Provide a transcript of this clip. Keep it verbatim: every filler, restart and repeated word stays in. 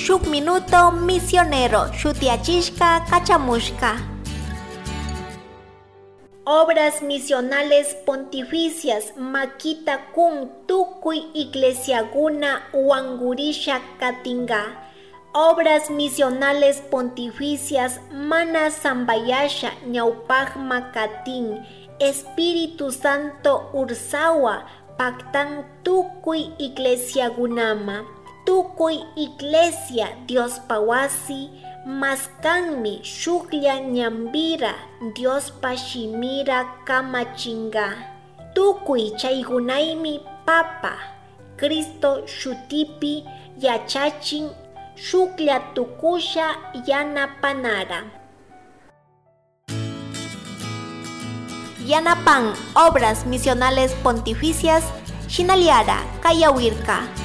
shuk minuto misionero shutiachishka kachamushka. Obras misionales pontificias makita kun tukuy iglesiaguna wangurisha katinga. Obras misionales pontificias mana sambayasha ñawpajma katin. Espíritu Santo ursawa pactan tukuy iglesiagunama. Tukuy iglesia Dios pawasi maskanmi shuklla ñambira Dios pashimira kamachinga. Tukuy chaygunaymi Papa Cristo shutipi yachachin shuklla tukusha yanapanara. Yanapan obras misionales pontificias shinaliara kayawirka.